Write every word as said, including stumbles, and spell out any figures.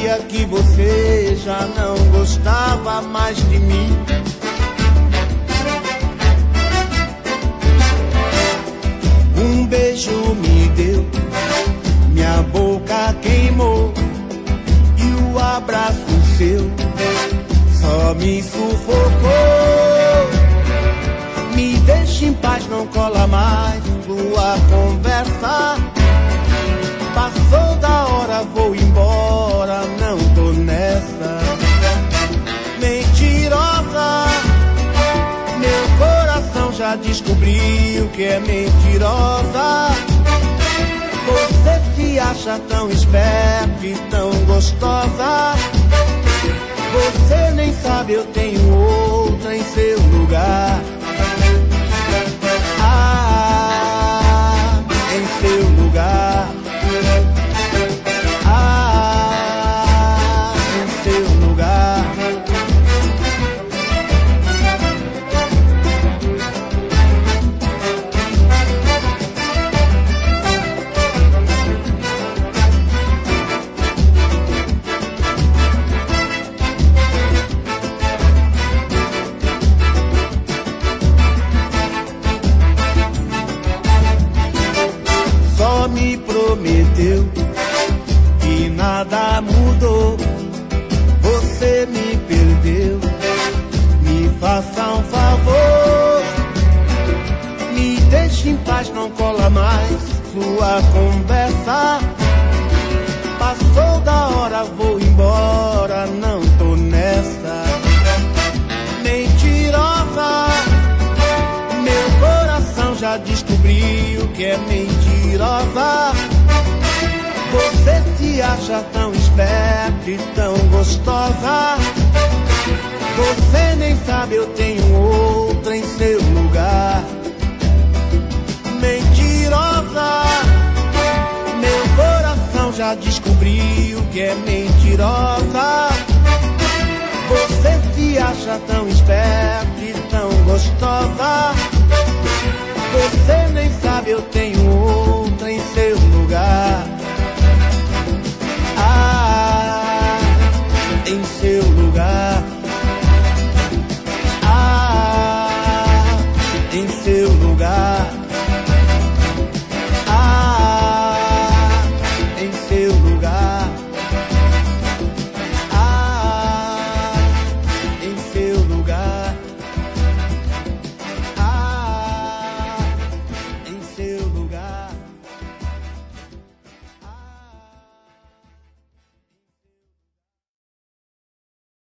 sabia que você já não gostava mais de mim. Um beijo me deu, minha boca queimou, e o abraço seu só me sufocou. Me deixa em paz, não cola mais sua conversa. Passou da hora, vou embora, não tô nessa. Mentirosa, meu coração já descobriu que é mentirosa. Você se acha tão esperta e tão gostosa. Você nem sabe, eu tenho outra em seu lugar. Ah, em seu lugar. Ah, em seu lugar. Só me prometeu que nada mudou. Você me perdeu, me faça um favor. Me deixe em paz, não cola mais sua conversa. Passou da hora, vou embora, não tô nessa. Mentirosa, meu coração já descobriu que é mentirosa. Você se acha tão esperta e tão gostosa. Você nem sabe, eu tenho outra em seu lugar. Mentirosa, meu coração já descobriu que é mentirosa. Você se acha tão esperta e tão gostosa. Você nem sabe, eu tenho